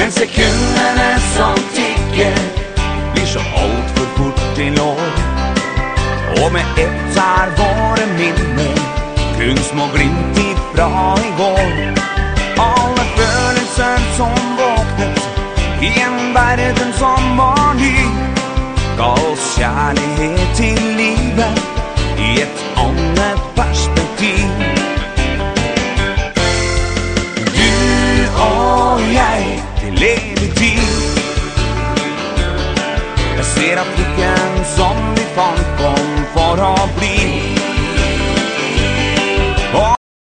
Men sekundene som tikker blir så alt for fort til år. Og med ett våre minner kun små glimt ifra i går. Alle følelser som våknet i en verden som var ny, ga oss kjærlighet til livet i et annet perspektiv. Du og jeg til evig tid. Jeg ser at lykken som vi fant kom for å